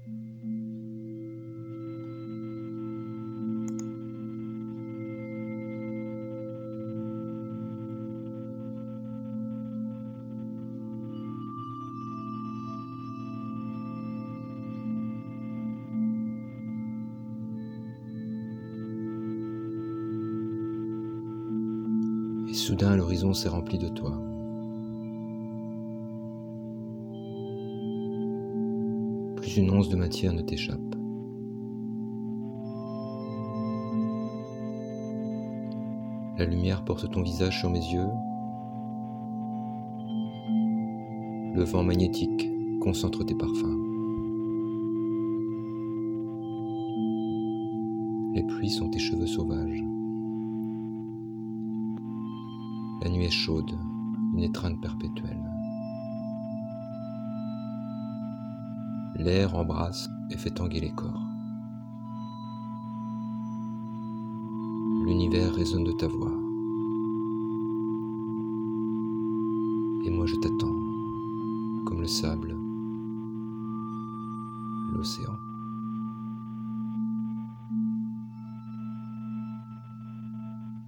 Et soudain, l'horizon s'est rempli de toi. Plus une once de matière ne t'échappe. La lumière porte ton visage sur mes yeux. Le vent magnétique concentre tes parfums. Les pluies sont tes cheveux sauvages. La nuit est chaude, une étreinte perpétuelle. L'air embrasse et fait tanguer les corps. L'univers résonne de ta voix. Et moi je t'attends, comme le sable, l'océan.